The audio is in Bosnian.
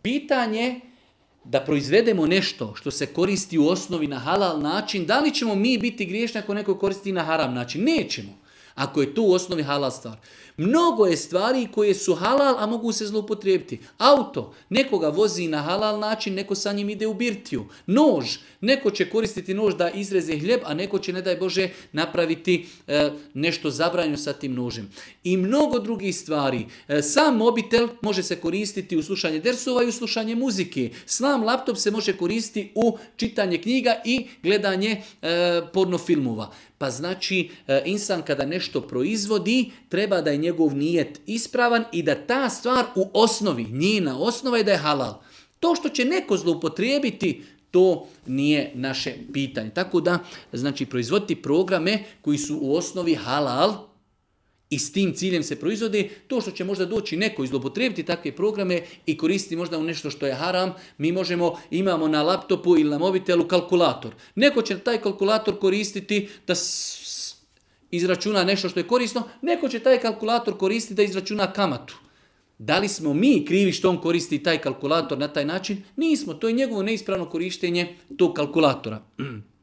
pitanje da proizvedemo nešto što se koristi u osnovi na halal način, da li ćemo mi biti griješni ako neko koristi na haram način? Nećemo. Ako je to u osnovi halal stvar. Mnogo je stvari koje su halal, a mogu se zloupotrijebiti. Auto, nekoga vozi na halal način, neko sa njim ide u birtiju. Nož, neko će koristiti nož da izreze hljeb, a neko će, ne daj Bože, napraviti nešto zabranjeno sa tim nožem. I mnogo drugih stvari. Sam mobitel može se koristiti u slušanje dersova i u slušanje muzike. Sam laptop se može koristiti u čitanje knjiga i gledanje porno filmova. Pa znači, insan kada nešto proizvodi, treba da je njegov nijet ispravan i da ta stvar u osnovi, njena osnova je da je halal. To što će neko zloupotrijebiti, to nije naše pitanje. Tako da, znači, proizvoditi programe koji su u osnovi halal i s tim ciljem se proizvode, to što će možda doći neko i zloupotrijebiti takve programe i koristiti možda u nešto što je haram, mi imamo na laptopu ili na mobitelu kalkulator. Neko će taj kalkulator koristiti da izračuna nešto što je korisno, neko će taj kalkulator koristiti da izračuna kamatu. Da li smo mi krivi što on koristi taj kalkulator na taj način? Nismo, to je njegovo neispravno korištenje tog kalkulatora.